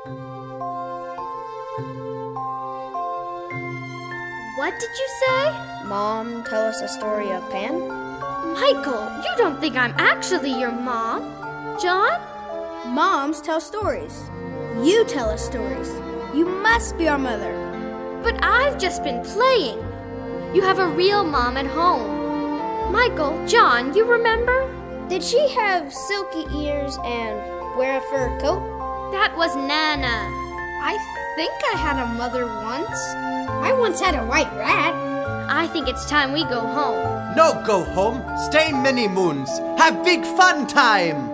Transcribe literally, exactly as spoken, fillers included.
What did you say? Mom, tell us a story of Pan? Michael, you don't think I'm actually your mom? John? Moms tell stories. You tell us stories. You must be our mother. But I've just been playing. You have a real mom at home. Michael, John, you remember? Did she have silky ears and wear a fur coat? That was Nana. I think I had a mother once. I once had a white rat. I think it's time we go home. No go home. Stay many moons. Have big fun time.